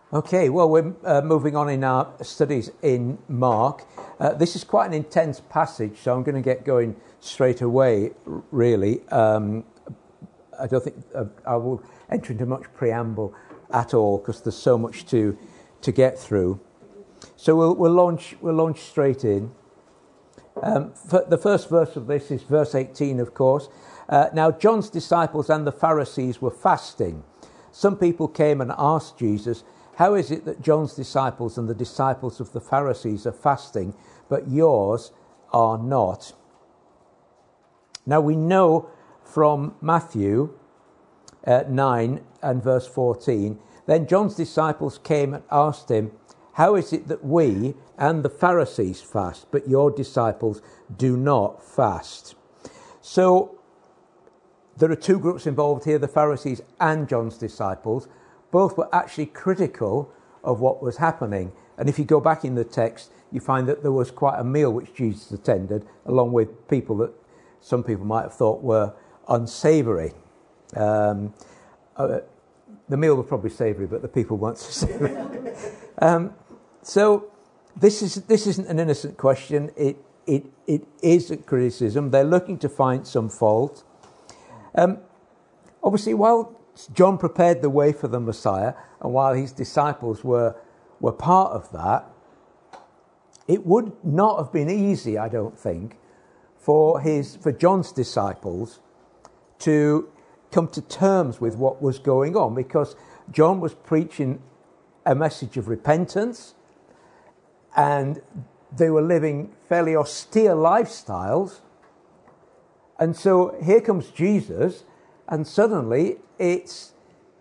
Okay, well, we're moving on in our studies in Mark. This is quite an intense passage, so I'm going to get going straight away, really. I don't think I will enter into much preamble at all because there's so much to get through. So we'll launch straight in. The first verse of this is verse 18, of course. Now John's disciples and the Pharisees were fasting. Some people came and asked Jesus, "How is it that John's disciples and the disciples of the Pharisees are fasting, but yours are not?" Now we know from Matthew 9 and verse 14, then John's disciples came and asked him, "How is it that we and the Pharisees fast, but your disciples do not fast?" So there are two groups involved here, the Pharisees and John's disciples. Both were actually critical of what was happening. And if you go back in the text, you find that there was quite a meal which Jesus attended, along with people that some people might have thought were unsavoury. The meal was probably savoury, but the people weren't so savoury. So this isn't an innocent question. It is a criticism. They're looking to find some fault. Obviously, while John prepared the way for the Messiah, and while his disciples were part of that, it would not have been easy, I don't think, for John's disciples to come to terms with what was going on, because John was preaching a message of repentance, and they were living fairly austere lifestyles. And so here comes Jesus, and suddenly it's,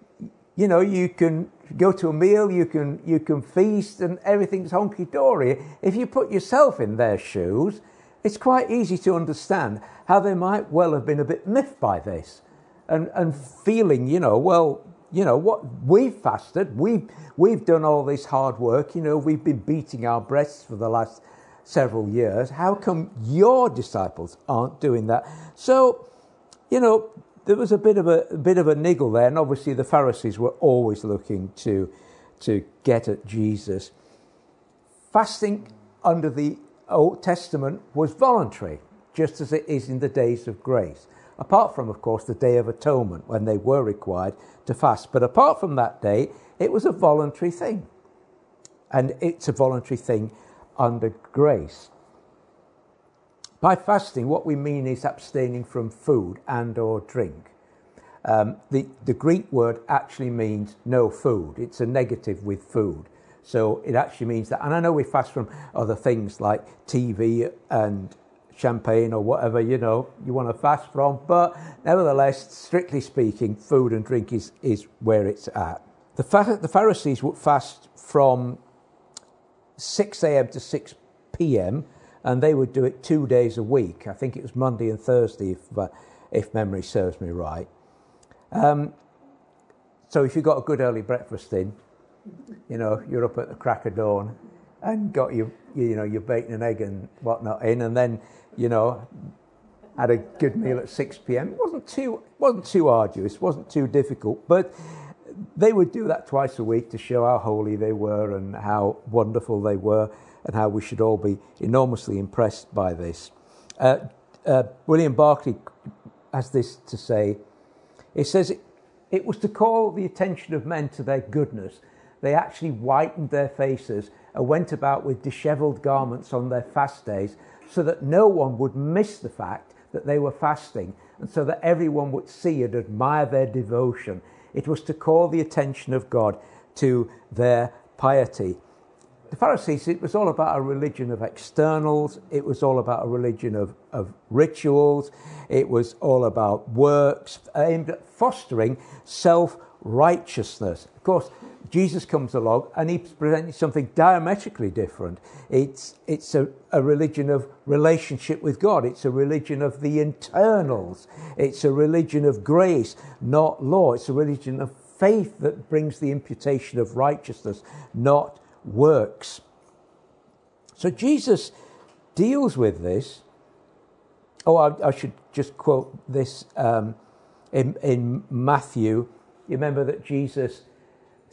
you can go to a meal, you can feast, and everything's honky-dory. If you put yourself in their shoes, it's quite easy to understand how they might well have been a bit miffed by this, and feeling, what we've fasted, we've done all this hard work, we've been beating our breasts for the last several years. How come your disciples aren't doing that? So, there was a bit of a niggle there, and obviously the Pharisees were always looking to get at Jesus. Fasting under the Old Testament was voluntary, just as it is in the days of grace. Apart from, of course, the Day of Atonement, when they were required to fast. But apart from that day, it was a voluntary thing. And it's a voluntary thing under grace. By fasting, what we mean is abstaining from food and or drink. The Greek word actually means no food. It's a negative with food. So it actually means that, and I know we fast from other things like TV and champagne or whatever, you want to fast from, but nevertheless, strictly speaking, food and drink is where it's at. The Pharisees would fast from 6 a.m. to 6 p.m, and they would do it 2 days a week. I think it was Monday and Thursday, if memory serves me right. So if you got a good early breakfast in, you're up at the crack of dawn and got your bacon and egg and whatnot in, and then had a good meal at 6 p.m. It wasn't too arduous, wasn't too difficult, but they would do that twice a week to show how holy they were and how wonderful they were, and how we should all be enormously impressed by this. William Barclay has this to say. He says, it was to call the attention of men to their goodness. They actually whitened their faces and went about with dishevelled garments on their fast days, so that no one would miss the fact that they were fasting, and so that everyone would see and admire their devotion. It was to call the attention of God to their piety. The Pharisees, it was all about a religion of externals. It was all about a religion of rituals. It was all about works aimed at fostering self-righteousness. Of course, Jesus comes along and he's presenting something diametrically different. It's a religion of relationship with God. It's a religion of the internals. It's a religion of grace, not law. It's a religion of faith that brings the imputation of righteousness, not works. So Jesus deals with this. I should just quote this in Matthew. You remember that Jesus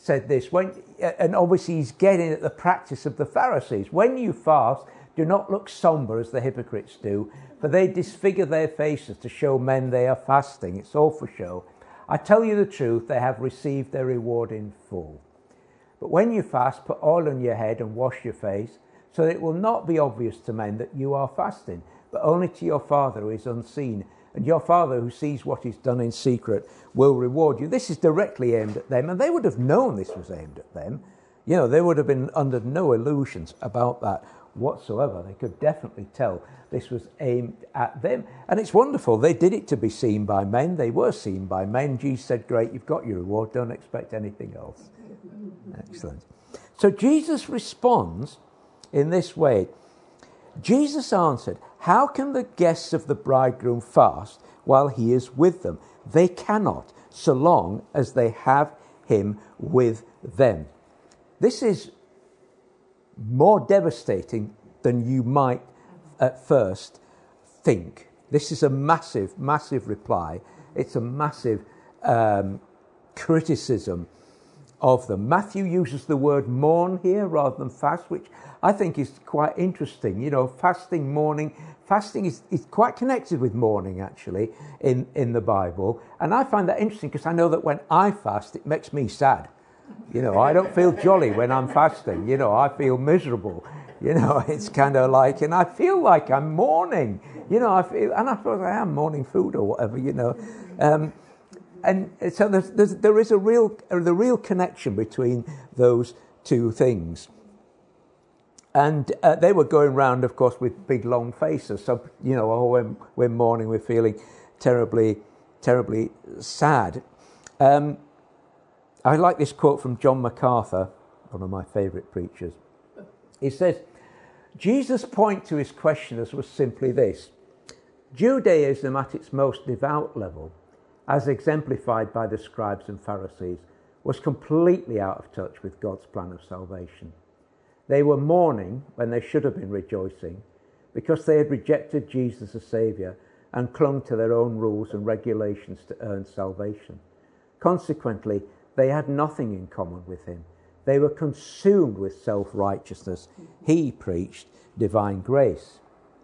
said this, and obviously he's getting at the practice of the Pharisees. When you fast, do not look somber as the hypocrites do, for they disfigure their faces to show men they are fasting. It's all for show. I tell you the truth, they have received their reward in full. But when you fast, put oil on your head and wash your face, so that it will not be obvious to men that you are fasting, but only to your Father who is unseen. And your Father who sees what is done in secret will reward you. This is directly aimed at them, and they would have known this was aimed at them. You know, they would have been under no illusions about that whatsoever. They could definitely tell this was aimed at them. And it's wonderful. They did it to be seen by men. They were seen by men. Jesus said, great, you've got your reward. Don't expect anything else. Excellent. So Jesus responds in this way. Jesus answered, how can the guests of the bridegroom fast while he is with them? They cannot, so long as they have him with them. This is more devastating than you might at first think. This is a massive, massive reply. It's a massive criticism of them. Matthew uses the word mourn here rather than fast, which I think is quite interesting. You know, fasting, mourning. Fasting is quite connected with mourning, actually, in the Bible. And I find that interesting because I know that when I fast, it makes me sad. You know, I don't feel jolly when I'm fasting. You know, I feel miserable. You know, it's kind of like, and I feel like I'm mourning. You know, I suppose I am mourning food or whatever, you know. And so there is the real connection between those two things. And they were going round, of course, with big long faces. So, you know, when we're mourning, we're feeling terribly, terribly sad. I like this quote from John MacArthur, one of my favourite preachers. He says, Jesus' point to his questioners was simply this: Judaism at its most devout level, as exemplified by the scribes and Pharisees, was completely out of touch with God's plan of salvation. They were mourning when they should have been rejoicing because they had rejected Jesus as Saviour and clung to their own rules and regulations to earn salvation. Consequently, they had nothing in common with him. They were consumed with self-righteousness. He preached divine grace.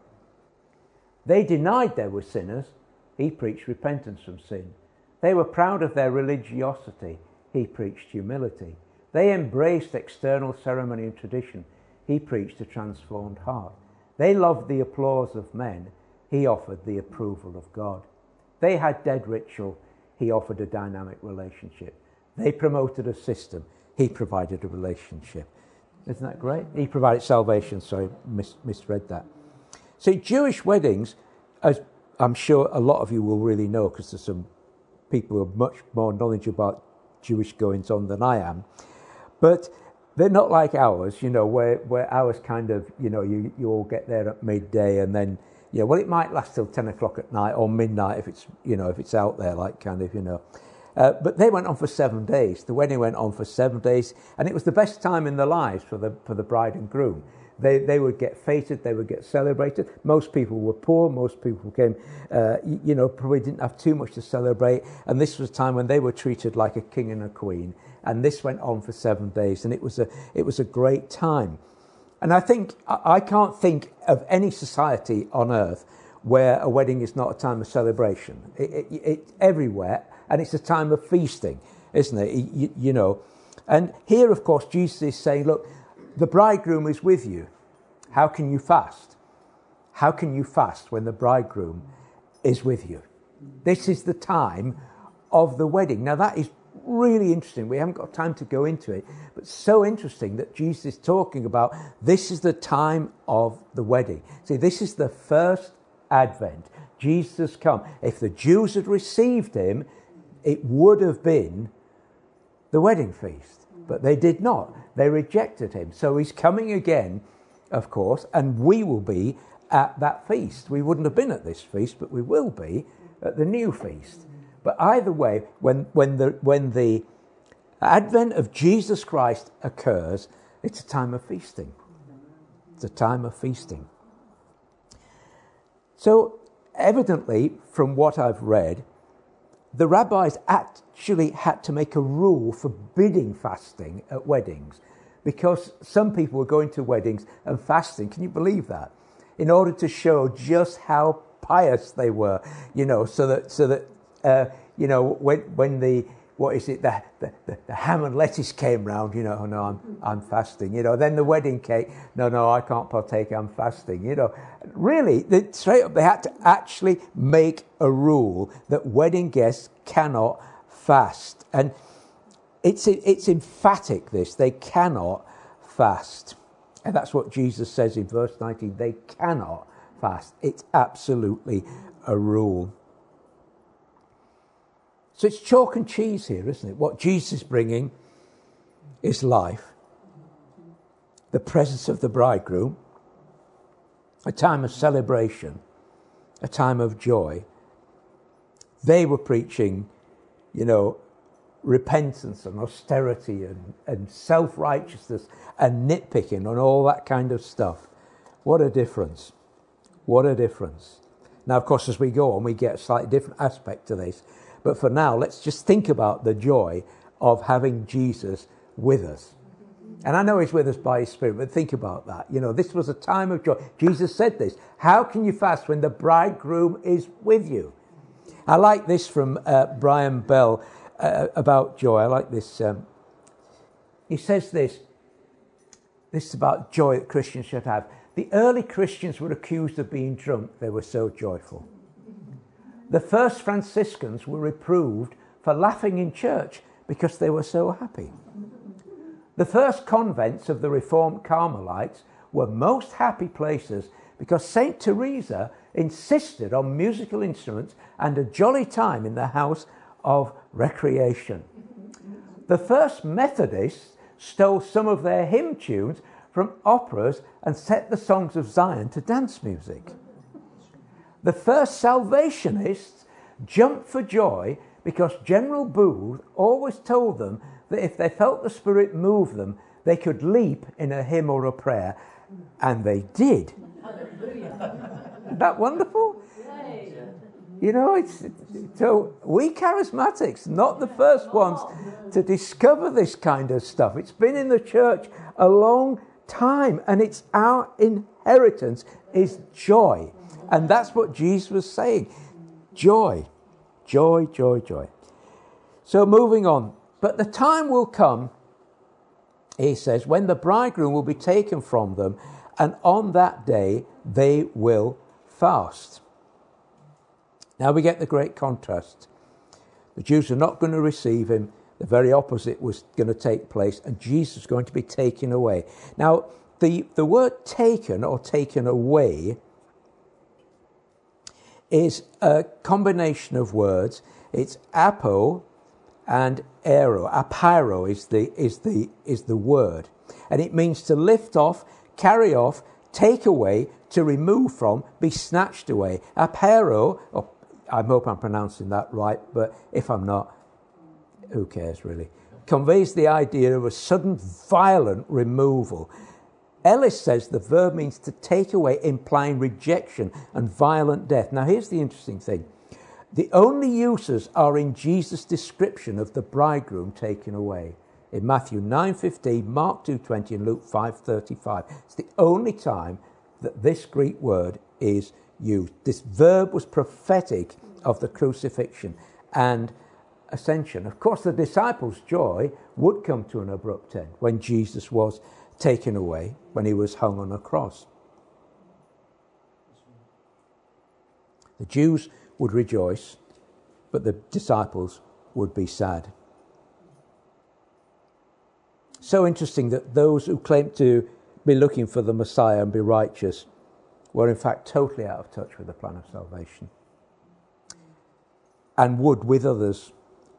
They denied they were sinners. He preached repentance from sin. They were proud of their religiosity. He preached humility. They embraced external ceremony and tradition. He preached a transformed heart. They loved the applause of men. He offered the approval of God. They had dead ritual. He offered a dynamic relationship. They promoted a system. He provided a relationship. Isn't that great? He provided salvation. Sorry, misread that. See, Jewish weddings, as I'm sure a lot of you will really know, because there's some people who have much more knowledge about Jewish goings on than I am, but they're not like ours, you know, where ours kind of, you know, you all get there at midday and then, yeah, well, it might last till 10 o'clock at night or midnight if it's, you know, if it's out there, like kind of, you know. But they went on for 7 days. The wedding went on for 7 days, and it was the best time in their lives for the bride and groom. They would get feted, they would get celebrated. Most people were poor, most people came, you know, probably didn't have too much to celebrate, and this was a time when they were treated like a king and a queen. And this went on for 7 days, and it was a great time. And I think I can't think of any society on earth where a wedding is not a time of celebration. It's everywhere, and it's a time of feasting, isn't it? You know. And here, of course, Jesus is saying, look, the bridegroom is with you. How can you fast? How can you fast when the bridegroom is with you? This is the time of the wedding. Now, that is really interesting. We haven't got time to go into it, but so interesting that Jesus is talking about this is the time of the wedding. See, this is the first advent. Jesus has come. If the Jews had received him, it would have been the wedding feast, but they did not. They rejected him. So he's coming again, of course, and we will be at that feast. We wouldn't have been at this feast, but we will be at the new feast. But either way, when the advent of Jesus Christ occurs, it's a time of feasting. It's a time of feasting. So evidently, from what I've read, the rabbis actually had to make a rule forbidding fasting at weddings, because some people were going to weddings and fasting. Can you believe that? In order to show just how pious they were, so that when the the ham and lettuce came round, oh no, I'm fasting, then the wedding cake, no, I can't partake, I'm fasting, really, straight up, they had to actually make a rule that wedding guests cannot fast. And it's emphatic, this, they cannot fast. And that's what Jesus says in verse 19, they cannot fast. It's absolutely a rule. So it's chalk and cheese here, isn't it? What Jesus is bringing is life, the presence of the bridegroom, a time of celebration, a time of joy. They were preaching, repentance and austerity and self-righteousness and nitpicking and all that kind of stuff. What a difference. What a difference. Now, of course, as we go on, we get a slightly different aspect to this. But for now, let's just think about the joy of having Jesus with us. And I know he's with us by his Spirit, but think about that. This was a time of joy. Jesus said this. How can you fast when the bridegroom is with you? I like this from Brian Bell about joy. I like this. He says this. This is about joy that Christians should have. The early Christians were accused of being drunk. They were so joyful. The first Franciscans were reproved for laughing in church because they were so happy. The first convents of the Reformed Carmelites were most happy places because St. Teresa insisted on musical instruments and a jolly time in the house of recreation. The first Methodists stole some of their hymn tunes from operas and set the songs of Zion to dance music. The first Salvationists jumped for joy because General Booth always told them that if they felt the Spirit move them, they could leap in a hymn or a prayer, and they did. Isn't that wonderful? So we charismatics, not the first ones to discover this kind of stuff. It's been in the church a long time, and it's our inheritance is joy. And that's what Jesus was saying. Joy, joy, joy, joy. So moving on. But the time will come, he says, when the bridegroom will be taken from them, and on that day they will fast. Now we get the great contrast. The Jews are not going to receive him. The very opposite was going to take place, and Jesus is going to be taken away. Now, the word taken or taken away is a combination of words. It's apo and aero. Apiro is the word, and it means to lift off, carry off, take away, to remove from, be snatched away. Apiro, I hope I'm pronouncing that right, but if I'm not, who cares really? Conveys the idea of a sudden violent removal. Ellis says the verb means to take away, implying rejection and violent death. Now, here's the interesting thing. The only uses are in Jesus' description of the bridegroom taken away. In Matthew 9:15, Mark 2:20, and Luke 5:35. It's the only time that this Greek word is used. This verb was prophetic of the crucifixion and ascension. Of course, the disciples' joy would come to an abrupt end when Jesus was taken away, when he was hung on a cross. The Jews would rejoice, but the disciples would be sad. So interesting that those who claimed to be looking for the Messiah and be righteous were in fact totally out of touch with the plan of salvation, and would, with others,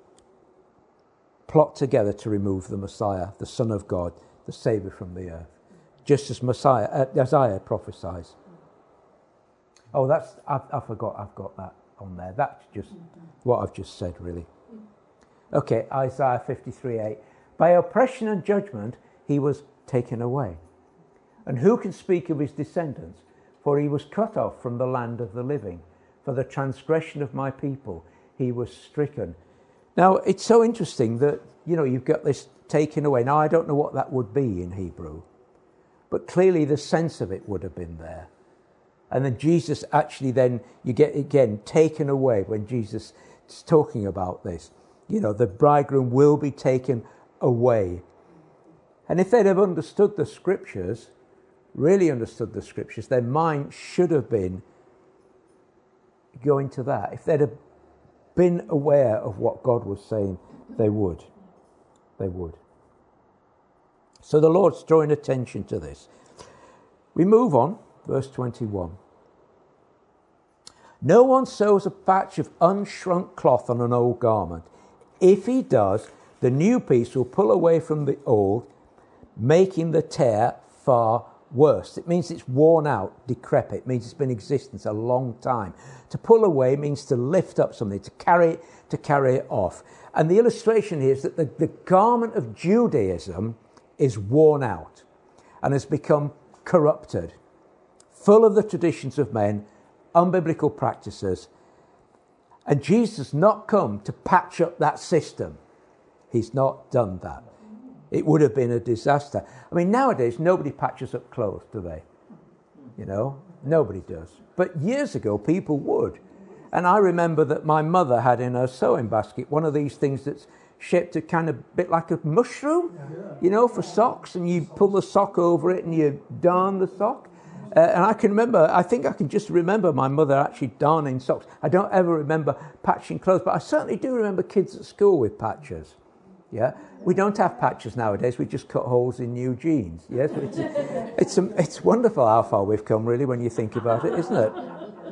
plot together to remove the Messiah, the Son of God, the Saviour from the earth, just as Isaiah prophesies. Oh, I forgot I've got that on there. That's just what I've just said, really. Okay, Isaiah 53:8. By oppression and judgment he was taken away. And who can speak of his descendants? For he was cut off from the land of the living. For the transgression of my people he was stricken. Now, it's so interesting that, you've got this taken away. Now, I don't know what that would be in Hebrew, but clearly the sense of it would have been there. And then Jesus actually, then you get again taken away when Jesus is talking about this. The bridegroom will be taken away. And if they'd have understood the scriptures, really understood the scriptures, their mind should have been going to that. If they'd have been aware of what God was saying, they would. They would. So the Lord's drawing attention to this. We move on, verse 21. No one sews a patch of unshrunk cloth on an old garment. If he does, the new piece will pull away from the old, making the tear far worse. It means it's worn out, decrepit. It means it's been in existence a long time. To pull away means to lift up something, to carry it off. And the illustration here is that the garment of Judaism is worn out and has become corrupted, full of the traditions of men, unbiblical practices. And Jesus has not come to patch up that system. He's not done that. It would have been a disaster. I mean, nowadays, nobody patches up clothes, do they? Nobody does. But years ago, people would. And I remember that my mother had in her sewing basket one of these things that's shaped a kind of bit like a mushroom, for socks. And you pull the sock over it and you darn the sock. And I can just remember my mother actually darning socks. I don't ever remember patching clothes, but I certainly do remember kids at school with patches. Yeah, we don't have patches nowadays. We just cut holes in new jeans. Yes, it's wonderful how far we've come, really, when you think about it, isn't it?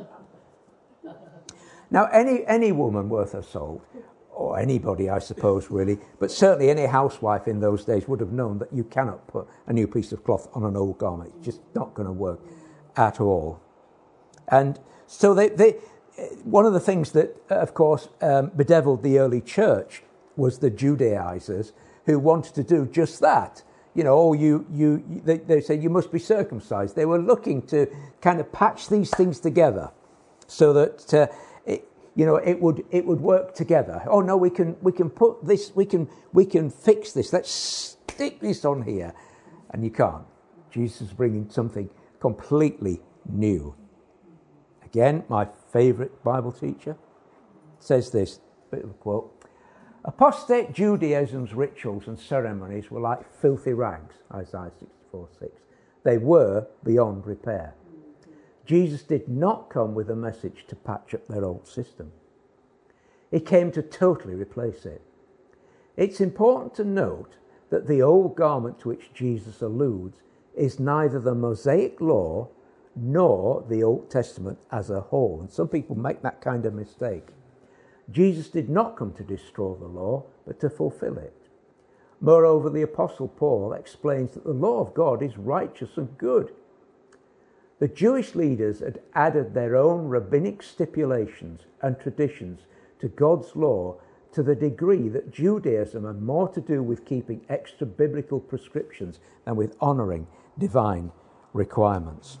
Now, any woman worth her salt, or anybody, I suppose, really, but certainly any housewife in those days would have known that you cannot put a new piece of cloth on an old garment. It's just not going to work at all. And so they one of the things that, of course, bedeviled the early church was the Judaizers who wanted to do just that. They say you must be circumcised. They were looking to kind of patch these things together so that it would work together. Oh no, we can put this, we can fix this. Let's stick this on here, and you can't. Jesus is bringing something completely new. Again, my favourite Bible teacher says this, bit of a quote. Apostate Judaism's rituals and ceremonies were like filthy rags, Isaiah 64:6. They were beyond repair. Jesus did not come with a message to patch up their old system. He came to totally replace it. It's important to note that the old garment to which Jesus alludes is neither the Mosaic law nor the Old Testament as a whole. And some people make that kind of mistake. Jesus did not come to destroy the law, but to fulfill it. Moreover, the Apostle Paul explains that the law of God is righteous and good. The Jewish leaders had added their own rabbinic stipulations and traditions to God's law to the degree that Judaism had more to do with keeping extra biblical prescriptions than with honouring divine requirements.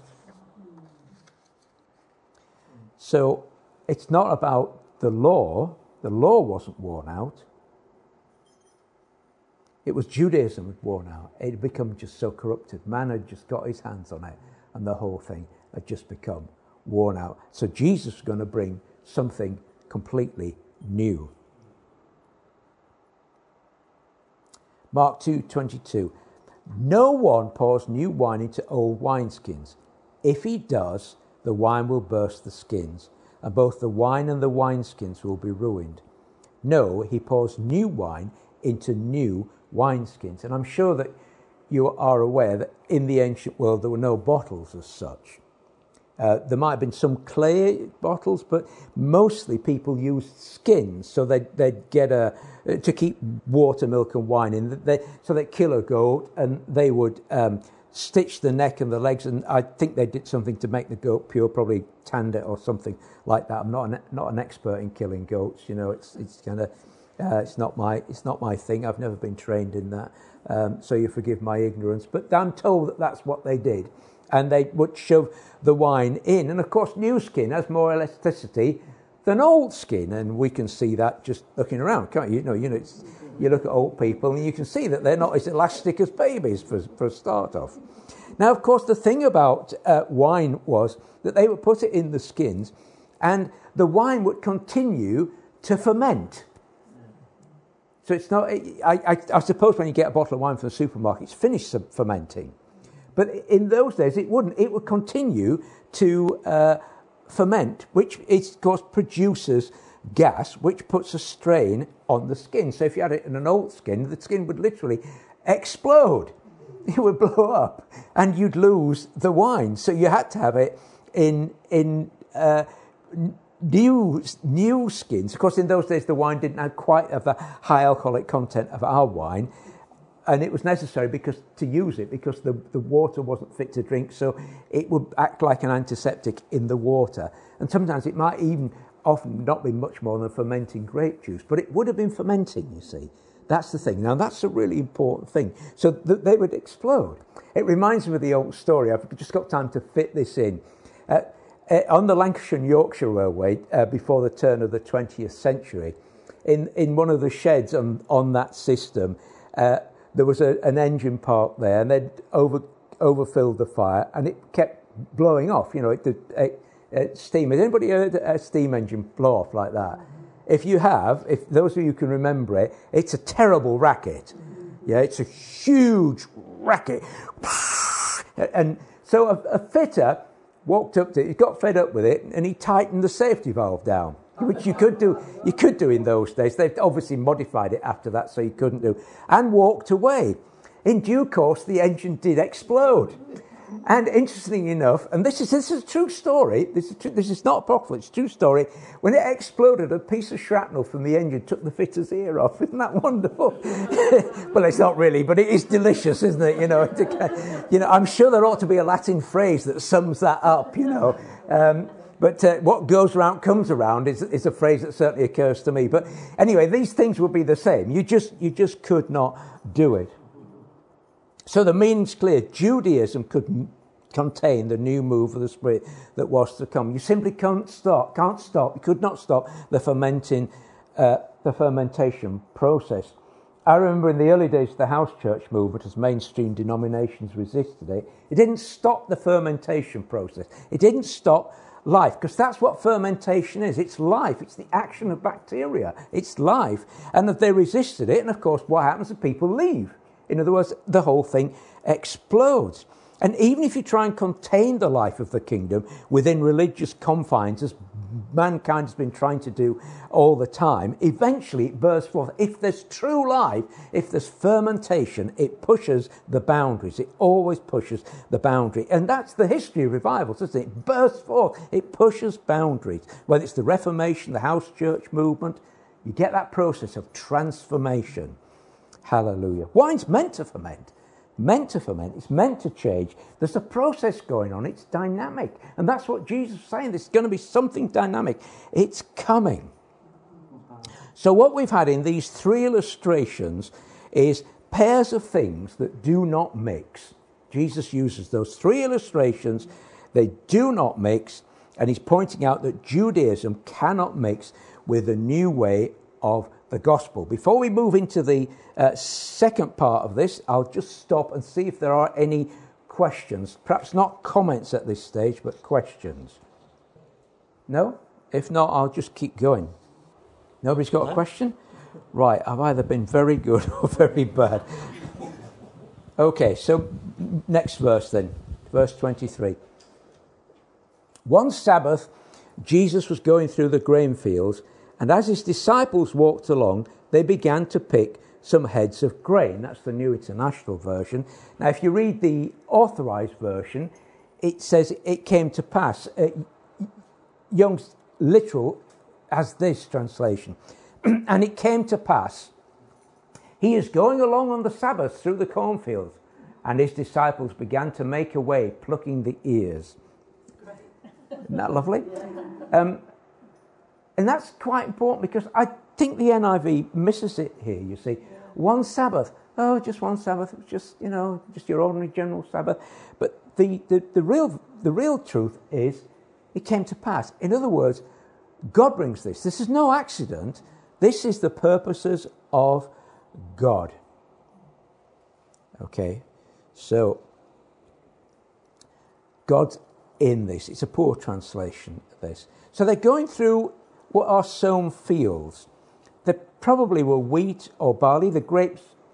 So it's not about the law wasn't worn out. It was Judaism had worn out. It had become just so corrupted. Man had just got his hands on it, and the whole thing had just become worn out. So Jesus was going to bring something completely new. Mark 2:22. No one pours new wine into old wineskins. If he does, the wine will burst the skins, and both the wine and the wineskins will be ruined. No, he pours new wine into new wineskins. And I'm sure that you are aware that in the ancient world there were no bottles as such. There might have been some clay bottles, but mostly people used skins. So they'd get to keep water, milk and wine in. So they'd kill a goat and they would stitch the neck and the legs, and I think they did something to make the goat pure, probably tanned it or something like that. I'm not an expert in killing goats, it's kind of it's not my thing. I've never been trained in that, so you forgive my ignorance. But I'm told that that's what they did, and they would shove the wine in, and of course, new skin has more elasticity than old skin, and we can see that just looking around, can't you? You look at old people and you can see that they're not as elastic as babies for a start off. Now, of course, the thing about wine was that they would put it in the skins and the wine would continue to ferment. So it's not, I suppose when you get a bottle of wine from the supermarket, it's finished fermenting. But in those days, it wouldn't. It would continue to ferment, which, of course, produces gas, which puts a strain on the skin. So if you had it in an old skin, the skin would literally explode. It would blow up, and you'd lose the wine. So you had to have it in new skins. Of course, in those days, the wine didn't have quite the high alcoholic content of our wine, and it was necessary to use it because the water wasn't fit to drink, so it would act like an antiseptic in the water. And sometimes it might even often not be much more than fermenting grape juice, but it would have been fermenting, you see. That's the thing. Now, that's a really important thing. So they would explode. It reminds me of the old story. I've just got time to fit this in. On the Lancashire and Yorkshire Railway, before the turn of the 20th century, in one of the sheds on that system, there was an engine parked there, and they'd overfilled the fire, and it kept blowing off. Steam. Has anybody heard a steam engine blow off like that? If you have, if those of you can remember it, it's a terrible racket. Yeah, it's a huge racket. And so a fitter walked up to it, he got fed up with it, and he tightened the safety valve down, which you could do in those days. They've obviously modified it after that, so you couldn't do, and walked away. In due course, the engine did explode. And interestingly enough, and this is a true story, this is not apocryphal, it's a true story, when it exploded, a piece of shrapnel from the engine took the fitter's ear off. Isn't that wonderful? Well, it's not really, but it is delicious, isn't it? I'm sure there ought to be a Latin phrase that sums that up, But what goes around comes around is a phrase that certainly occurs to me. But anyway, these things would be the same. You just could not do it. So the meaning's clear. Judaism could contain the new move of the Spirit that was to come. You simply can't stop. You could not stop the fermentation process. I remember in the early days of the house church movement, as mainstream denominations resisted it, it didn't stop the fermentation process. It didn't stop life, because that's what fermentation is. It's life. It's the action of bacteria. It's life. And if they resisted it, and of course what happens is people leave. In other words, the whole thing explodes. And even if you try and contain the life of the kingdom within religious confines, as mankind has been trying to do all the time, eventually it bursts forth. If there's true life, if there's fermentation, it pushes the boundaries. It always pushes the boundary. And that's the history of revivals, isn't it? It bursts forth. It pushes boundaries. Whether it's the Reformation, the house church movement, you get that process of transformation. Hallelujah. Wine's meant to ferment. It's meant to change. There's a process going on. It's dynamic. And that's what Jesus is saying. There's going to be something dynamic. It's coming. So what we've had in these three illustrations is pairs of things that do not mix. Jesus uses those three illustrations. They do not mix. And he's pointing out that Judaism cannot mix with the new way of the gospel. Before we move into the second part of this, I'll just stop and see if there are any questions. Perhaps not comments at this stage, but questions. No? If not, I'll just keep going. Nobody's got a question? Right, I've either been very good or very bad. Okay, so next verse then. Verse 23. One Sabbath, Jesus was going through the grain fields, and as his disciples walked along, they began to pick some heads of grain. That's the New International Version. Now, if you read the Authorized Version, it says it came to pass. Young's literal has this translation. And it came to pass. He is going along on the Sabbath through the cornfields, and his disciples began to make away, plucking the ears. Isn't that lovely? And that's quite important, because I think the NIV misses it here, you see. One Sabbath. Oh, just one Sabbath. Just your ordinary general Sabbath. But the real truth is, it came to pass. In other words, God brings this. This is no accident. This is the purposes of God. Okay, so God's in this. It's a poor translation of this. So they're going through what are sown fields. They probably were wheat or barley. The grain,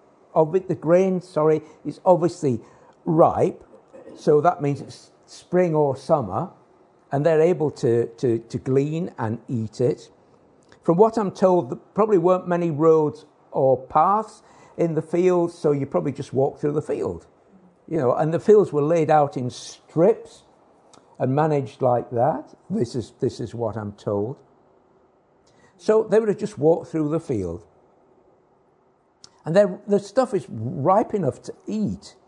is obviously ripe. So that means it's spring or summer. And they're able to glean and eat it. From what I'm told, there probably weren't many roads or paths in the fields, so you probably just walked through the field. And the fields were laid out in strips and managed like that. This is what I'm told. So they would have just walked through the field. And the stuff is ripe enough to eat.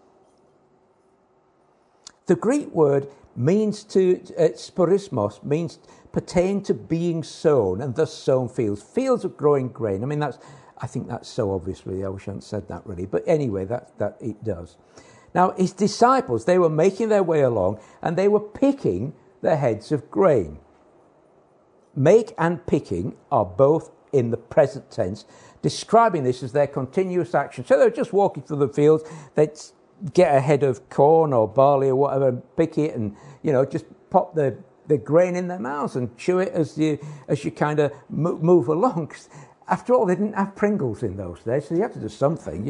The Greek word means sporismos, means pertain to being sown, and thus sown fields. Fields of growing grain. I think that's so obvious, really. I wish I hadn't said that, really. But anyway, that it does. Now, his disciples, they were making their way along, and they were picking the heads of grain. Make and picking are both in the present tense, describing this as their continuous action. So they're just walking through the fields. They'd get a head of corn or barley or whatever, and pick it, and just pop the grain in their mouths and chew it as you kind of move along. 'Cause after all, they didn't have Pringles in those days, so you had to do something,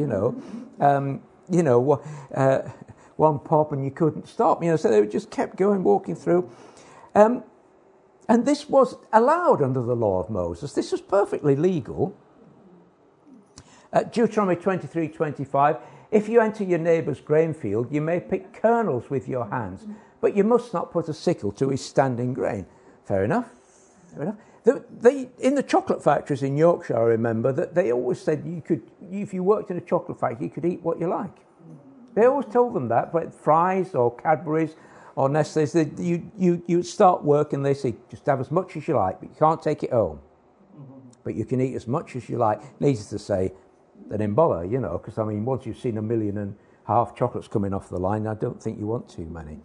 one pop and you couldn't stop, so they just kept going, walking through. And this was allowed under the law of Moses. This was perfectly legal. Deuteronomy 23:25, if you enter your neighbour's grain field, you may pick kernels with your hands, but you must not put a sickle to his standing grain. Fair enough. In the chocolate factories in Yorkshire, I remember that they always said if you worked in a chocolate factory, you could eat what you like. They always told them that, but Fry's or Cadbury's or Nestle's, you start work and they say, just have as much as you like, but you can't take it home. But you can eat as much as you like. Needless to say, they didn't bother, because, once you've seen 1.5 million chocolates coming off the line, I don't think you want too many.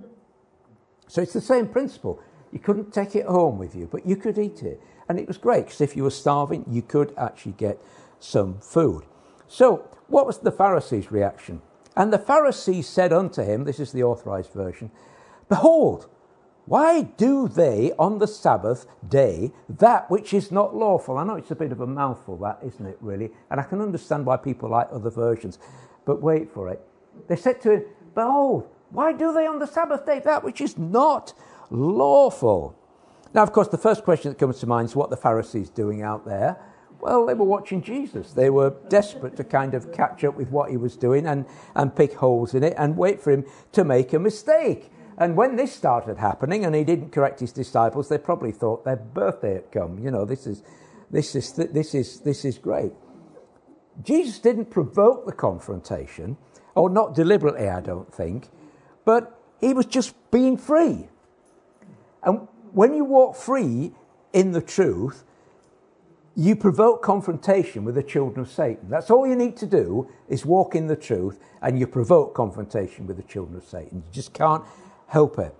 So it's the same principle. You couldn't take it home with you, but you could eat it. And it was great, because if you were starving, you could actually get some food. So what was the Pharisees' reaction? And the Pharisees said unto him, this is the authorized version, behold, why do they on the Sabbath day that which is not lawful? I know it's a bit of a mouthful, that, isn't it, really? And I can understand why people like other versions. But wait for it. They said to him, behold, why do they on the Sabbath day that which is not lawful? Now, of course, the first question that comes to mind is what the Pharisees doing out there. Well, they were watching Jesus. They were desperate to kind of catch up with what he was doing and pick holes in it and wait for him to make a mistake. And when this started happening and he didn't correct his disciples, they probably thought their birthday had come. This is great. Jesus didn't provoke the confrontation, or not deliberately, I don't think, but he was just being free. And when you walk free in the truth, you provoke confrontation with the children of Satan. That's all you need to do, is walk in the truth, and you provoke confrontation with the children of Satan. You just can't help it.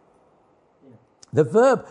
The verb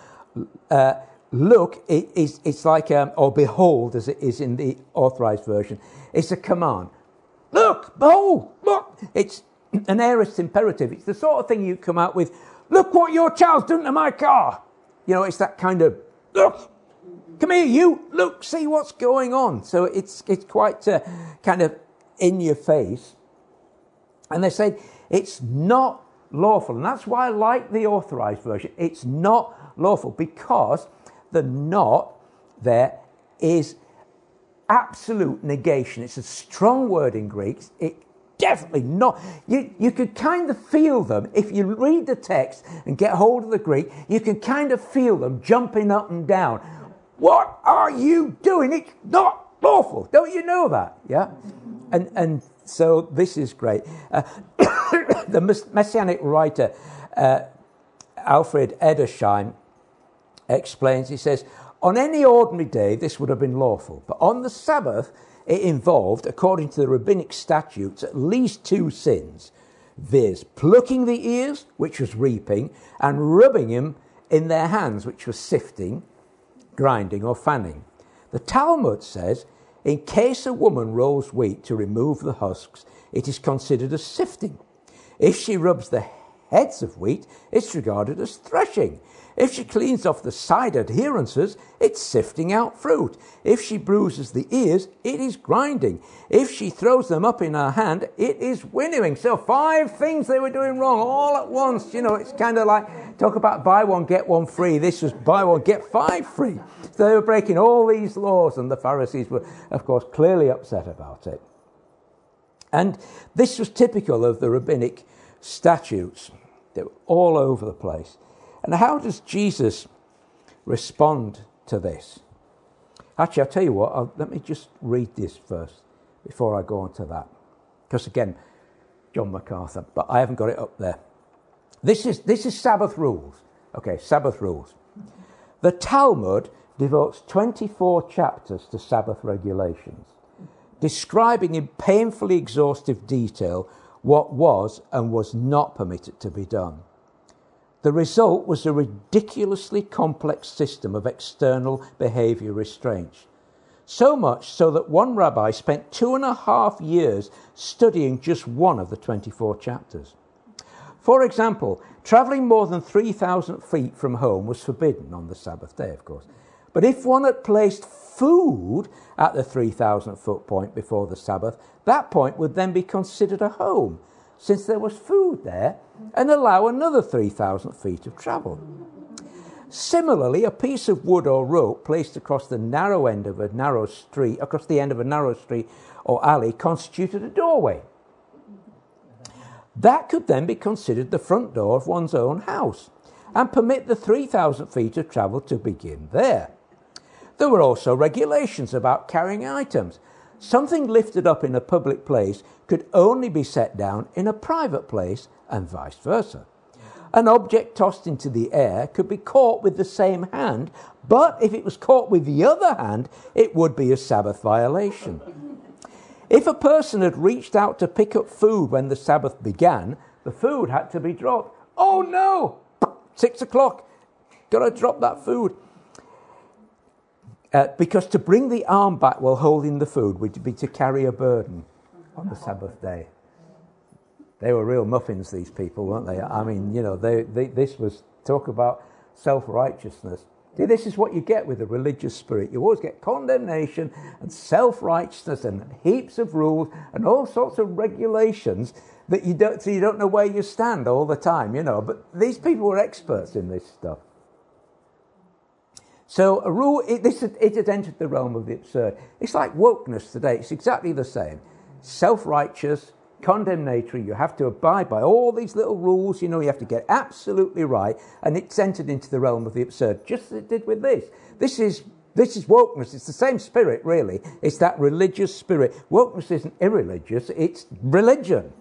look, it's like, or behold, as it is in the authorized version. It's a command. Look, behold, look. It's an aorist imperative. It's the sort of thing you come out with, look what your child's done to my car. It's that kind of, look. Come here, you, look, see what's going on. So it's quite kind of in your face. And they said, it's not lawful. And that's why I like the authorized version. It's not lawful, because the not there is absolute negation. It's a strong word in Greek. It definitely not. You could kind of feel them. If you read the text and get hold of the Greek, you can kind of feel them jumping up and down. What are you doing? It's not lawful. Don't you know that? Yeah? And so this is great. The Messianic writer, Alfred Edersheim, explains, he says, on any ordinary day, this would have been lawful. But on the Sabbath, it involved, according to the rabbinic statutes, at least 2 sins, viz. Plucking the ears, which was reaping, and rubbing them in their hands, which was sifting. grinding or fanning. The Talmud says, in case a woman rolls wheat to remove the husks, it is considered as sifting. If she rubs the heads of wheat, it's regarded as threshing. If she cleans off the side adherences, it's sifting out fruit. If she bruises the ears, it is grinding. If she throws them up in her hand, it is winnowing. So 5 things they were doing wrong all at once. You know, it's kind of like, talk about buy one, get one free. This was buy one, get 5 free. So they were breaking all these laws, and the Pharisees were, of course, clearly upset about it. And this was typical of the rabbinic statutes. They were all over the place. And how does Jesus respond to this? Actually, I'll tell you what, let me just read this first before I go on to that. Because again, John MacArthur, but I haven't got it up there. This is Sabbath rules. Okay, Sabbath rules. The Talmud devotes 24 chapters to Sabbath regulations, describing in painfully exhaustive detail what was and was not permitted to be done. The result was a ridiculously complex system of external behavior restraints. So much so that one rabbi spent 2.5 years studying just one of the 24 chapters. For example, travelling more than 3,000 feet from home was forbidden on the Sabbath day, of course. But if one had placed food at the 3,000 foot point before the Sabbath, that point would then be considered a home, since there was food there, and allow another 3,000 feet of travel. Similarly, a piece of wood or rope placed across the narrow end of a narrow street, across the end of a narrow street or alley, constituted a doorway. That could then be considered the front door of one's own house, and permit the 3,000 feet of travel to begin there. There were also regulations about carrying items. Something lifted up in a public place could only be set down in a private place, and vice versa. An object tossed into the air could be caught with the same hand, but if it was caught with the other hand, it would be a Sabbath violation. If a person had reached out to pick up food when the Sabbath began, the food had to be dropped. Oh no! 6 o'clock, got to drop that food. Because to bring the arm back while holding the food would be to carry a burden on the Sabbath day. They were real muffins, these people, weren't they? I mean, you know, this was talk about self-righteousness. See, this is what you get with a religious spirit. You always get condemnation and self-righteousness and heaps of rules and all sorts of regulations that you don't know where you stand all the time, you know. But these people were experts in this stuff. So a rule, it had entered the realm of the absurd. It's like wokeness today. It's exactly the same. Self-righteous, condemnatory. You have to abide by all these little rules. You know, you have to get absolutely right. And it's entered into the realm of the absurd, just as it did with this. This is wokeness. It's the same spirit, really. It's that religious spirit. Wokeness isn't irreligious. It's religion.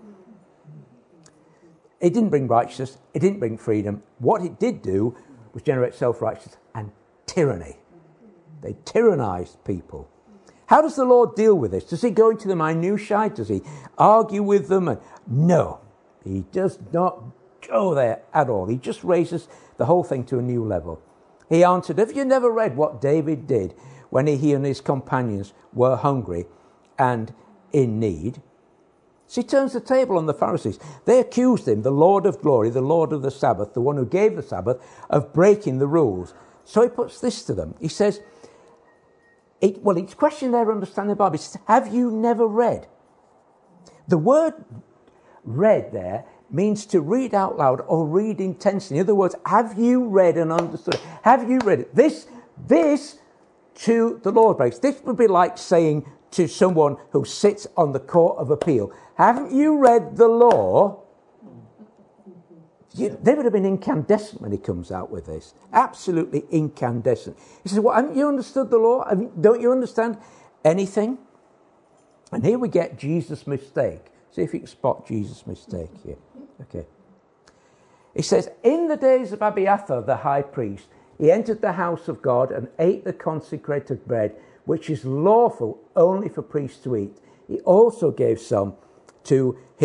It didn't bring righteousness. It didn't bring freedom. What it did do was generate self-righteousness and tyranny. They tyrannized people. How does the Lord deal with this? Does he go into the minutiae? Does he argue with them? No, he does not go there at all. He just raises the whole thing to a new level. He answered, have you never read what David did when he and his companions were hungry and in need? So he turns the table on the Pharisees. They accused him, the Lord of glory, the Lord of the Sabbath, the one who gave the Sabbath, of breaking the rules. So he puts this to them. He says, it's questioning their understanding of the Bible. He says, have you never read? The word read there means to read out loud or read intensely. In other words, have you read and understood? Have you read it? This to the Lord breaks. This would be like saying to someone who sits on the court of appeal, haven't you read the law? They would have been incandescent when he comes out with this. Absolutely incandescent. He says, well, haven't you understood the law? Don't you understand anything? And here we get Jesus' mistake. See if you can spot Jesus' mistake here. Okay. He says, in the days of Abiathar, the high priest, he entered the house of God and ate the consecrated bread, which is lawful only for priests to eat. He also gave some to his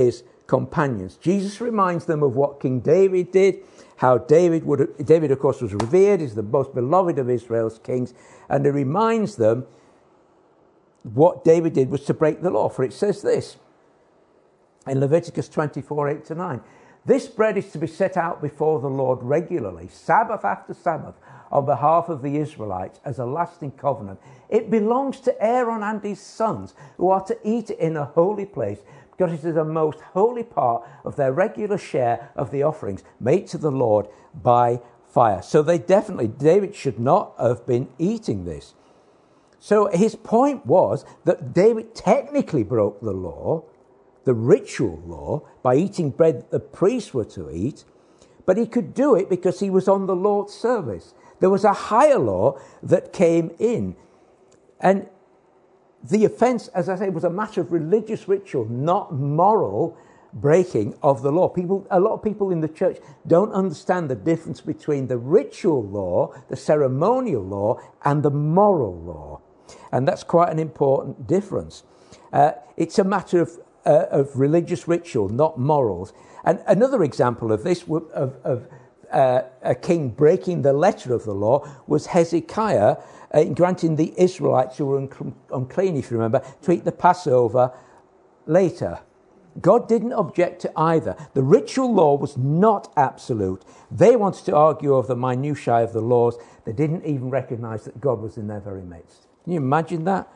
companions. Jesus reminds them of what King David did, how David, of course, was revered, is the most beloved of Israel's kings, and he reminds them what David did was to break the law. For it says this in Leviticus 24, 8-9. This bread is to be set out before the Lord regularly, Sabbath after Sabbath, on behalf of the Israelites as a lasting covenant. It belongs to Aaron and his sons, who are to eat it in a holy place, because it is a most holy part of their regular share of the offerings made to the Lord by fire. So David should not have been eating this. So his point was that David technically broke the law, the ritual law, by eating bread that the priests were to eat, but he could do it because he was on the Lord's service. There was a higher law that came in. And the offence, as I say, was a matter of religious ritual, not moral breaking of the law. A lot of people in the church don't understand the difference between the ritual law, the ceremonial law, and the moral law. And that's quite an important difference. It's a matter of religious ritual, not morals. And another example of this, of a king breaking the letter of the law, was Hezekiah granting the Israelites who were unclean, if you remember, to eat the Passover later. God didn't object to either. The ritual law was not absolute. They wanted to argue over the minutiae of the laws. They didn't even recognize that God was in their very midst. Can you imagine that?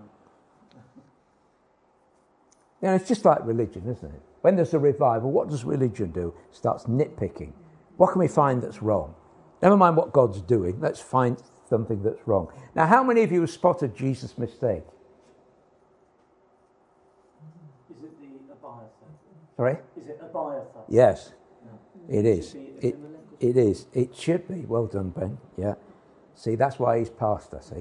You know, it's just like religion, isn't it? When there's a revival, what does religion do? It starts nitpicking. What can we find that's wrong? Never mind what God's doing. Let's find something that's wrong. Now, how many of you have spotted Jesus' mistake? Is it the Abiathar? Sorry? Is it Abiathar? Yes, No. it is. It is. It should be. Well done, Ben. Yeah. See, that's why he's pastor, see.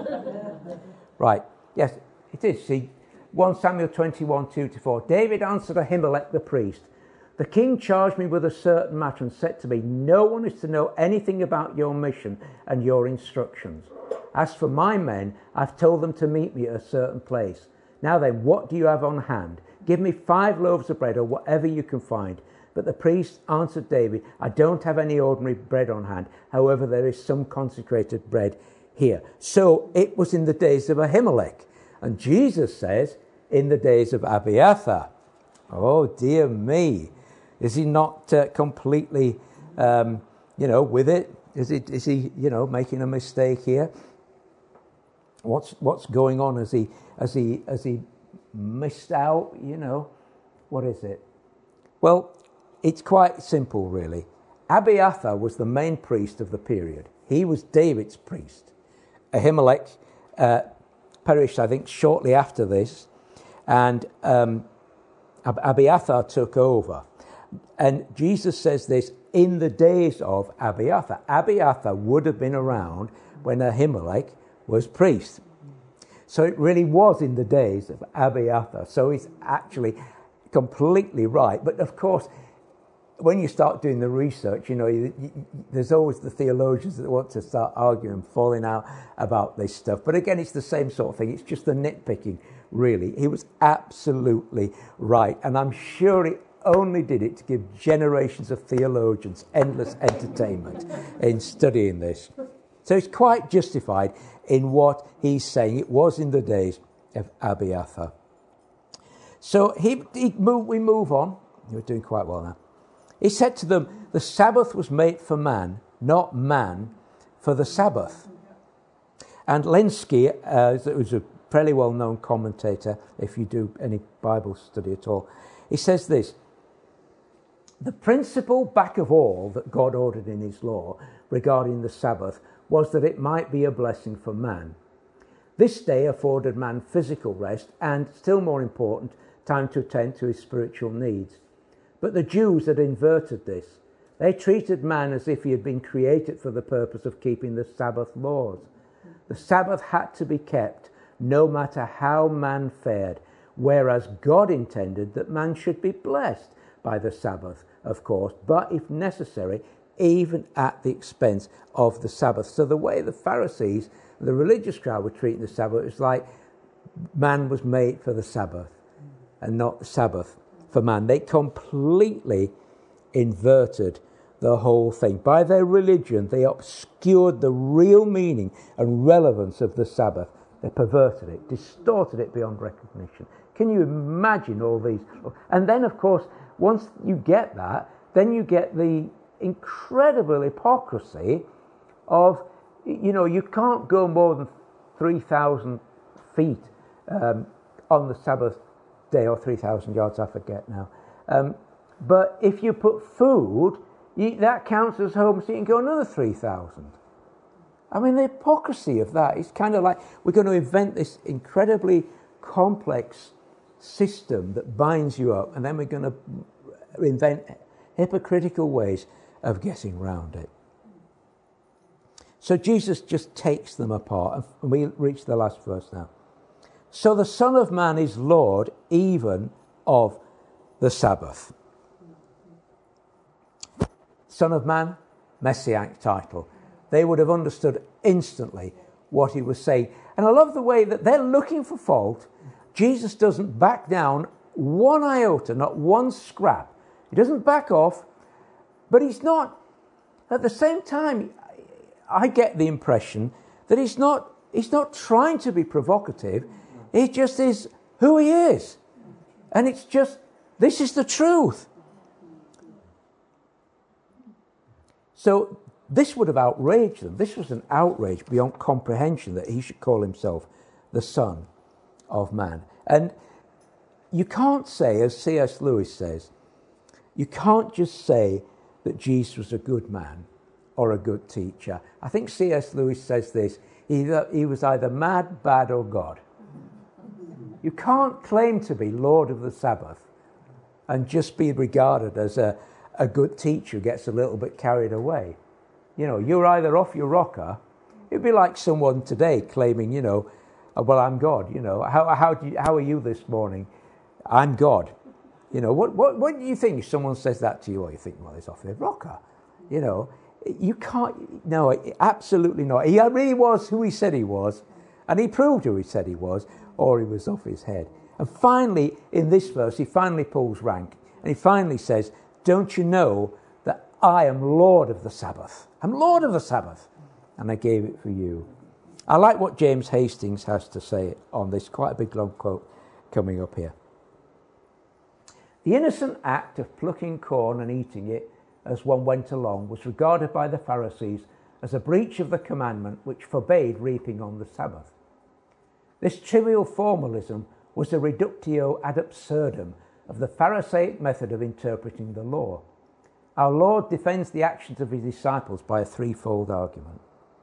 Right. Yes, it is. See, 1 Samuel 21, 2-4. David answered Ahimelech the priest. The king charged me with a certain matter and said to me, no one is to know anything about your mission and your instructions. As for my men, I've told them to meet me at a certain place. Now then, what do you have on hand? Give me 5 loaves of bread or whatever you can find. But the priest answered David, I don't have any ordinary bread on hand. However, there is some consecrated bread here. So it was in the days of Ahimelech. And Jesus says, in the days of Abiathar. Oh, dear me. Is he not completely, with it? Is he, making a mistake here? What's going on? Has he missed out? What is it? Well, it's quite simple, really. Abiathar was the main priest of the period. He was David's priest. Ahimelech perished, I think, shortly after this, and Abiathar took over. And Jesus says this, in the days of Abiathar. Abiathar would have been around when Ahimelech was priest. So it really was in the days of Abiathar. So he's actually completely right. But of course, when you start doing the research, there's always the theologians that want to start arguing, falling out about this stuff. But again, it's the same sort of thing. It's just the nitpicking, really. He was absolutely right. And I'm sure he only did it to give generations of theologians endless entertainment in studying this. So it's quite justified in what he's saying. It was in the days of Abiathar. So we move on. We're doing quite well now. He said to them, the Sabbath was made for man, not man for the Sabbath. And Lenski, who's a fairly well-known commentator, if you do any Bible study at all, he says this, the principle back of all that God ordered in his law regarding the Sabbath was that it might be a blessing for man. This day afforded man physical rest and, still more important, time to attend to his spiritual needs. But the Jews had inverted this. They treated man as if he had been created for the purpose of keeping the Sabbath laws. The Sabbath had to be kept no matter how man fared, whereas God intended that man should be blessed by the Sabbath, of course, but if necessary, even at the expense of the Sabbath. So the way the Pharisees, the religious crowd, were treating the Sabbath, it was like man was made for the Sabbath and not the Sabbath for man. They completely inverted the whole thing. By their religion, they obscured the real meaning and relevance of the Sabbath. They perverted it, distorted it beyond recognition. Can you imagine all these? And then, of course, once you get that, then you get the incredible hypocrisy of, you can't go more than 3,000 feet on the Sabbath day, or 3,000 yards, I forget now. But if you put food, that counts as home, so you can go another 3,000. I mean, the hypocrisy of that is kind of like we're going to invent this incredibly complex system that binds you up, and then we're going to invent hypocritical ways of getting around it. So Jesus just takes them apart, and we reach the last verse now. So the Son of Man is Lord even of the Sabbath. Son of Man, messianic title. They would have understood instantly what he was saying. And I love the way that they're looking for fault. Jesus doesn't back down one iota, not one scrap. He doesn't back off, but he's not, at the same time, I get the impression that he's not trying to be provocative. He just is who he is. And it's just, this is the truth. So this would have outraged them. This was an outrage beyond comprehension that he should call himself the Son of Man. And you can't say, as C.S. Lewis says, you can't just say that Jesus was a good man or a good teacher. I think C.S. Lewis says this, he was either mad, bad, or God. You can't claim to be Lord of the Sabbath and just be regarded as a good teacher who gets a little bit carried away. You're either off your rocker. It'd be like someone today claiming, well, I'm God. How are you this morning? I'm God. What do you think if someone says that to you? Or you think, well, he's off their rocker. You can't. No, absolutely not. He really was who he said he was, and he proved who he said he was, or he was off his head. And finally, in this verse, he finally pulls rank, and he finally says, "Don't you know that I am Lord of the Sabbath? I'm Lord of the Sabbath, and I gave it for you." I like what James Hastings has to say on this. Quite a big long quote coming up here. The innocent act of plucking corn and eating it as one went along was regarded by the Pharisees as a breach of the commandment which forbade reaping on the Sabbath. This trivial formalism was a reductio ad absurdum of the Pharisaic method of interpreting the law. Our Lord defends the actions of his disciples by a threefold argument.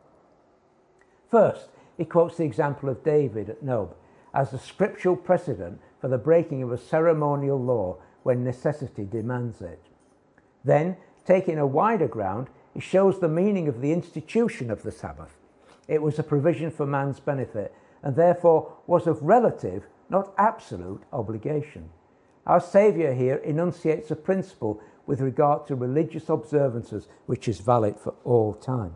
First, he quotes the example of David at Nob as a scriptural precedent for the breaking of a ceremonial law when necessity demands it. Then, taking a wider ground, he shows the meaning of the institution of the Sabbath. It was a provision for man's benefit, and therefore was of relative, not absolute, obligation. Our Saviour here enunciates a principle with regard to religious observances which is valid for all time.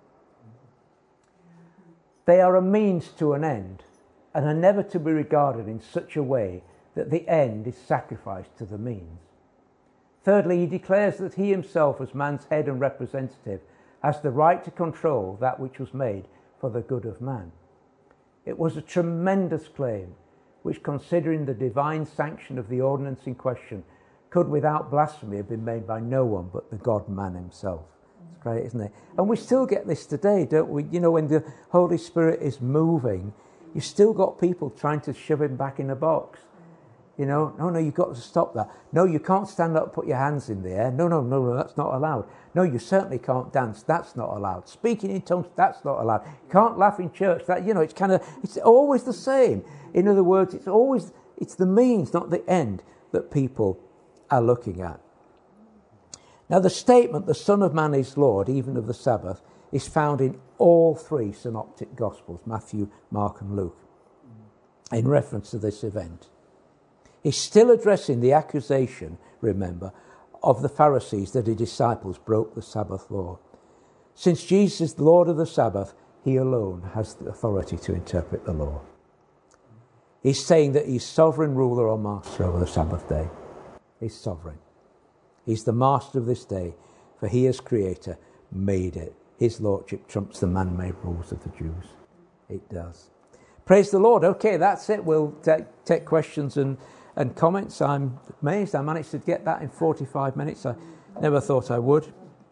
They are a means to an end, and are never to be regarded in such a way that the end is sacrificed to the means. Thirdly, he declares that he himself, as man's head and representative, has the right to control that which was made for the good of man. It was a tremendous claim, which, considering the divine sanction of the ordinance in question, could without blasphemy have been made by no one but the God-man himself. It's great, isn't it? And we still get this today, don't we? When the Holy Spirit is moving, you've still got people trying to shove him back in a box. No, you've got to stop that. No, you can't stand up and put your hands in the air. No, that's not allowed. No, you certainly can't dance. That's not allowed. Speaking in tongues, that's not allowed. You can't laugh in church. It's always the same. In other words, it's the means, not the end, that people are looking at. Now, the statement, the Son of Man is Lord, even of the Sabbath, is found in all three synoptic Gospels, Matthew, Mark and Luke, in reference to this event. He's still addressing the accusation, remember, of the Pharisees that his disciples broke the Sabbath law. Since Jesus is the Lord of the Sabbath, he alone has the authority to interpret the law. He's saying that he's sovereign ruler or master over the Sabbath day. is sovereign. He's the master of this day, for he as creator made it. His lordship trumps the man-made rules of the Jews. It does. Praise the Lord. Okay, that's it. We'll take questions and comments. I'm amazed I managed to get that in 45 minutes. I never thought I would.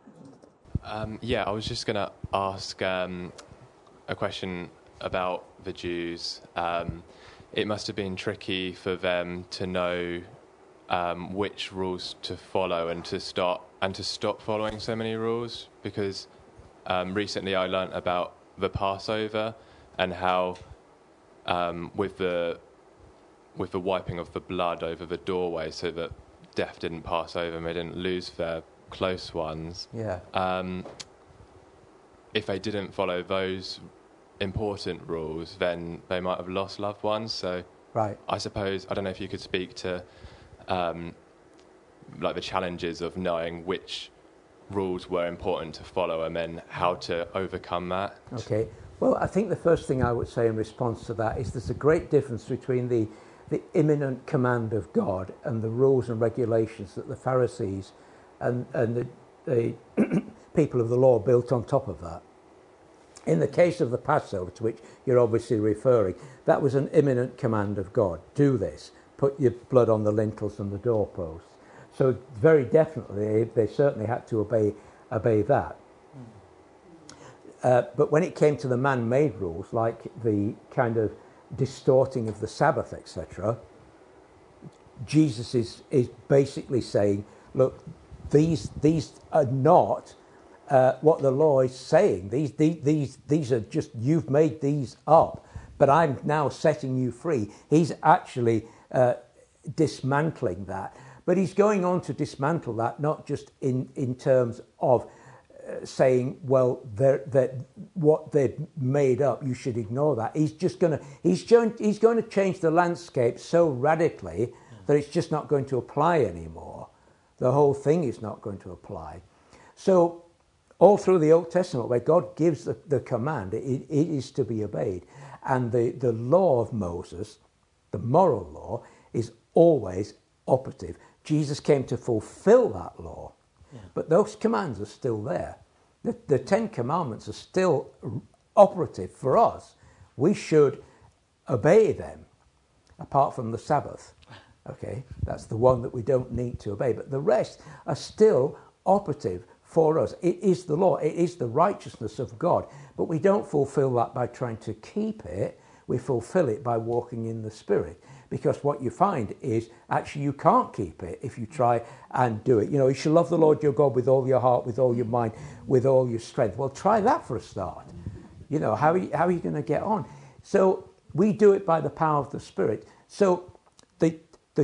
I was just going to ask a question about the Jews. It must have been tricky for them to know which rules to follow and to stop following so many rules, because recently I learnt about the Passover and how with the wiping of the blood over the doorway so that death didn't pass over and they didn't lose their close ones. Yeah. If they didn't follow those important rules, then they might have lost loved ones. So right. I suppose, I don't know if you could speak to like the challenges of knowing which rules were important to follow and then how to overcome that. Okay. Well, I think the first thing I would say in response to that is there's a great difference between the imminent command of God and the rules and regulations that the Pharisees and the people of the law built on top of that. In the case of the Passover, to which you're obviously referring, that was an imminent command of God. Do this. Put your blood on the lintels and the doorposts. So very definitely, they certainly had to obey that. But when it came to the man-made rules, like the kind of distorting of the Sabbath, etc., Jesus is basically saying, look, these are not what the law is saying. These are just, you've made these up, but I'm now setting you free. He's actually dismantling that. But he's going on to dismantle that, not just in terms of saying, well, what they've made up, you should ignore that. He's going to change the landscape so radically that it's just not going to apply anymore. The whole thing is not going to apply. So all through the Old Testament, where God gives the command, it is to be obeyed. And the law of Moses, the moral law, is always operative. Jesus came to fulfill that law. Yeah. But those commands are still there. The Ten Commandments are still operative for us. We should obey them, apart from the Sabbath. Okay, that's the one that we don't need to obey. But the rest are still operative for us. It is the law. It is the righteousness of God. But we don't fulfill that by trying to keep it. We fulfill it by walking in the Spirit. Because what you find is actually you can't keep it if you try and do it. You know, you should love the Lord your God with all your heart, with all your mind, with all your strength. Well, try that for a start. You know, how are you going to get on? So we do it by the power of the Spirit. So the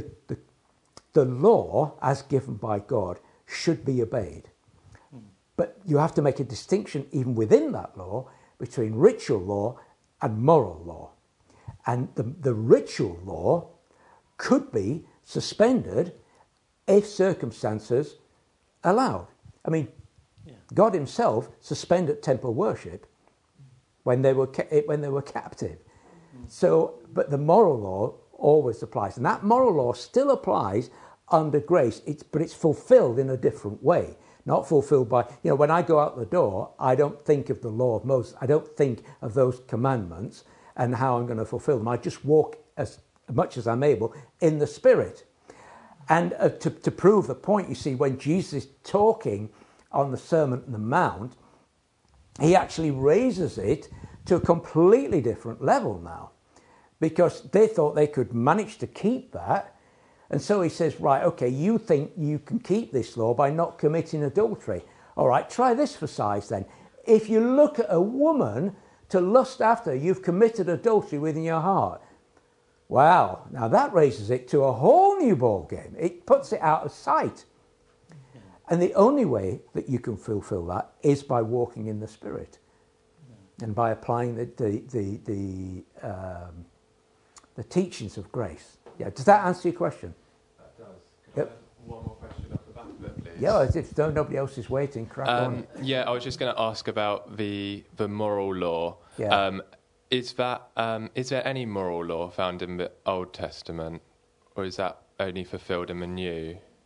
law, as given by God, should be obeyed. But you have to make a distinction even within that law between ritual law and moral law. And the ritual law could be suspended if circumstances allowed. I mean, God himself suspended temple worship when they were captive. So, but the moral law always applies. And that moral law still applies under grace, but it's fulfilled in a different way. Not fulfilled by, when I go out the door, I don't think of the law of Moses. I don't think of those commandments and how I'm going to fulfill them. I just walk as much as I'm able in the Spirit. And to prove the point, you see, when Jesus is talking on the Sermon on the Mount, he actually raises it to a completely different level now, because they thought they could manage to keep that. And so he says, right, okay, you think you can keep this law by not committing adultery. All right, try this for size then. If you look at a woman to lust after, you've committed adultery within your heart. Wow, now that raises it to a whole new ball game. It puts it out of sight. And the only way that you can fulfill that is by walking in the Spirit and by applying the teachings of grace. Yeah, does that answer your question? That does. Can I have one more question off the back of it, please? Yeah, as if nobody else is waiting. Crack on. Yeah, I was just going to ask about the moral law. Yeah. Is there any moral law found in the Old Testament, or is that only fulfilled in the New?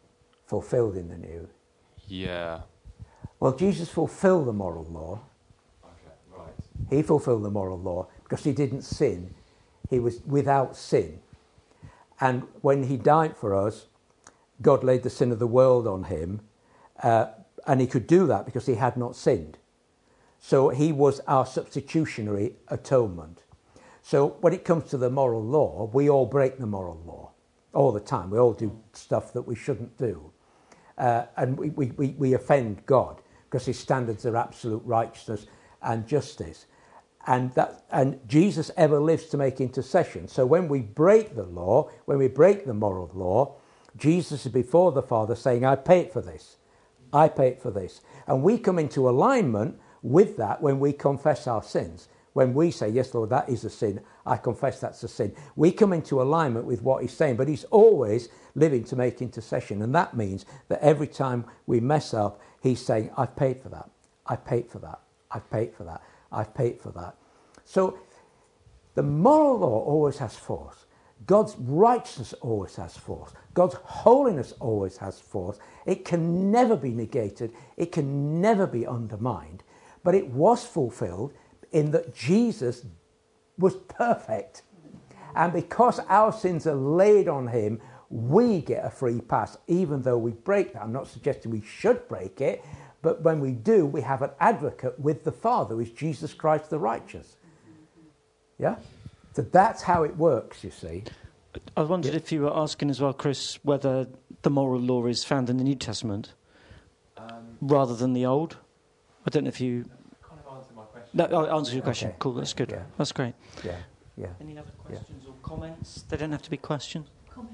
fulfilled in the new. Yeah. Well, Jesus fulfilled the moral law. Okay, right. He fulfilled the moral law because he didn't sin. He was without sin. And when he died for us, God laid the sin of the world on him. And he could do that because he had not sinned. So he was our substitutionary atonement. So when it comes to the moral law, we all break the moral law all the time. We all do stuff that we shouldn't do. And we offend God because his standards are absolute righteousness and justice. And Jesus ever lives to make intercession. So when we break the law, when we break the moral law, Jesus is before the Father saying, I paid for this. I paid for this. And we come into alignment with that when we confess our sins. When we say, yes, Lord, that is a sin, I confess that's a sin. We come into alignment with what he's saying, but he's always living to make intercession. And that means that every time we mess up, he's saying, I've paid for that. I paid for that. I've paid for that. I've paid for that. So the moral law always has force. God's righteousness always has force. God's holiness always has force. It can never be negated. It can never be undermined. But it was fulfilled in that Jesus was perfect. And because our sins are laid on him, we get a free pass, even though we break that. I'm not suggesting we should break it, but when we do, we have an advocate with the Father, who is Jesus Christ the righteous. Yeah? So that's how it works, you see. I wondered if you were asking as well, Chris, whether the moral law is found in the New Testament rather than the Old. I don't know if you... Kind of answered my question. No, I'll answer your question. Okay. Cool, that's good. Yeah. That's great. Yeah. Any other questions or comments? They don't have to be questions.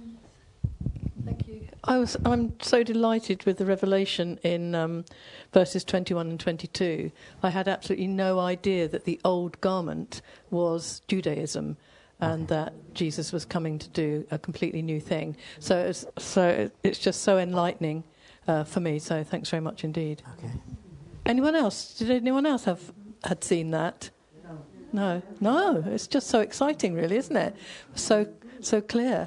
Thank you. I'm so delighted with the revelation in verses 21 and 22. I had absolutely no idea that the old garment was Judaism and that Jesus was coming to do a completely new thing. So it's just so enlightening for me. So thanks very much indeed. Okay. Anyone else? Did anyone else had seen that? No. It's just so exciting, really, isn't it? So clear.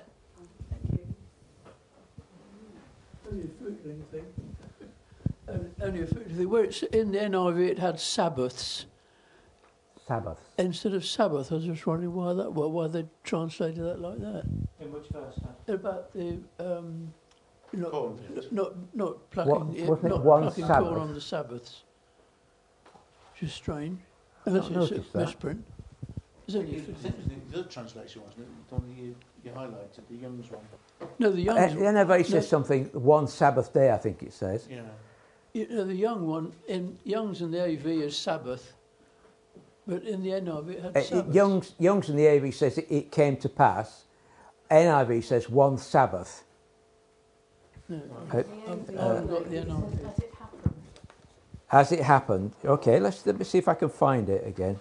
Only a food thing. Where it's in the NIV, it had Sabbaths Sabbath. instead of Sabbath. I was just wondering why they translated that like that. In which verse? About the Cornfields. not plucking Wasn't it not one plucking Sabbath? corn on the Sabbaths. Which is strange. I've Unless not it's noticed a that. misprint. It's only The other translation, wasn't it? The one you highlighted, the Young's one. no, the Young's The NIV says something, one Sabbath day, I think it says. Yeah. the Young one in Young's and the AV is Sabbath, but in the NIV it had Sabbath. Young's in the AV says it came to pass. NIV says one Sabbath. No, Uh, I haven't got the NIV. As it happened. Okay, let me see if I can find it again.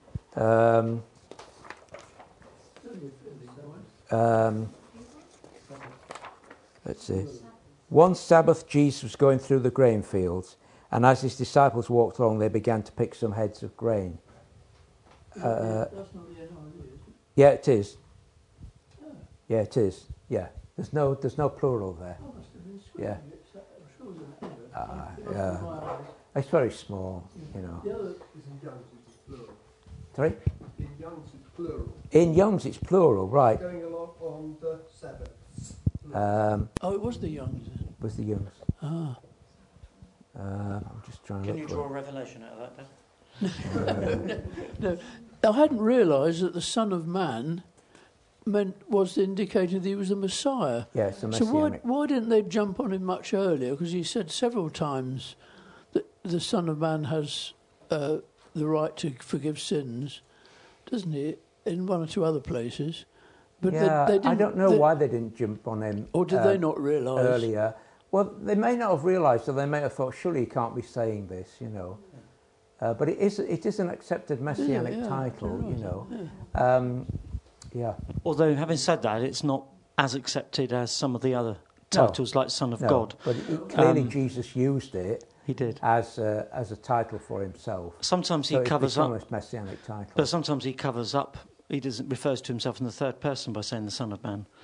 Let's see. One Sabbath, Jesus was going through the grain fields, and as his disciples walked along, they began to pick some heads of grain. That's not the NIV, is it? Yeah, it is. Yeah, it is. Yeah, there's no plural there. Oh, must have been Yeah. I'm sure it was Yeah, it's very small, you know. The other, Is in Young's it's plural. Sorry. In Young's it's plural. In Young's, it's plural, right? Going along on the Sabbath. it was the Young's. Was the Young's? Ah. I'm just trying to Can you look for draw it. a revelation out of that, Dan? No, I hadn't realised that the Son of Man was indicating that he was the Messiah. Yeah, it's a So messianic. why didn't they jump on him much earlier? Because he said several times that the Son of Man has the right to forgive sins, doesn't he? In one or two other places. But Yeah, they didn't, I don't know why they didn't jump on him. Or did they not realise? Earlier? Well, they may not have realised, or they may have thought, surely he can't be saying this, you know. But it is an accepted messianic title, right, you know. yeah. Yeah. Although, having said that, it's not as accepted as some of the other titles, like Son of God. But clearly Jesus used it He did. as a title for himself. Sometimes So he covers it's up, become a messianic title. but sometimes he covers up. He refers to himself in the third person by saying the Son of Man.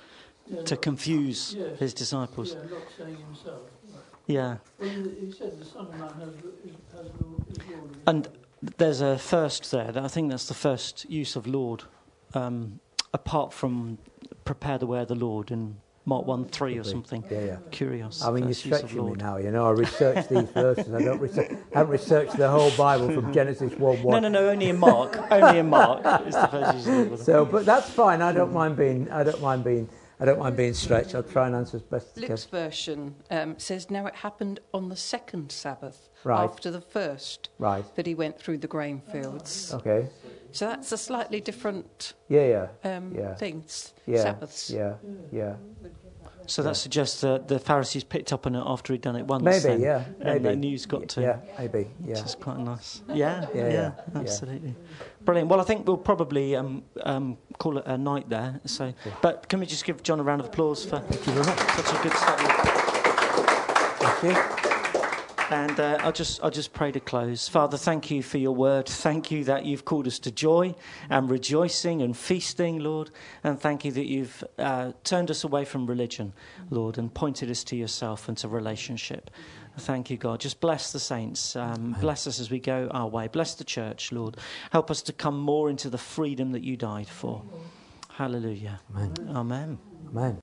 to confuse Yes. his disciples. Yeah, not saying himself. Yeah. Well, he said the Son of Man has Lord. And there's a first there. I think that's the first use of Lord, apart from prepare the way of the Lord in Mark 1:3 or something. Yeah. Curious. I mean, you're first use of stretching me Lord. now. You know, I researched these verses. I haven't researched the whole Bible from Genesis 1:1. No, only in Mark. Only in Mark is the first use of Lord. So, but that's fine. I don't mind being stretched. I'll try and answer as best as I Luke's can. version says, now it happened on the second Sabbath, Right. after the first, Right. that he went through the grain fields. Okay. So that's a slightly different Yeah. thing, Yeah. Sabbaths. Yeah. So that suggests that the Pharisees picked up on it after he'd done it once. Maybe. then, Yeah. And Maybe. the news got to Yeah. him. Maybe. Yeah. Which is quite nice. Yeah, Yeah. absolutely. Brilliant. Well, I think we'll probably call it a night there. So, but can we just give John a round of applause for Thank you very much. such a good study? Thank you. And I'll just pray to close. Father, thank you for your word. Thank you that you've called us to joy and rejoicing and feasting, Lord. And thank you that you've turned us away from religion, Lord, and pointed us to yourself and to relationship. Thank you, God. Just bless the saints. Bless us as we go our way. Bless the church, Lord. Help us to come more into the freedom that you died for. Hallelujah. Amen. Amen. Amen.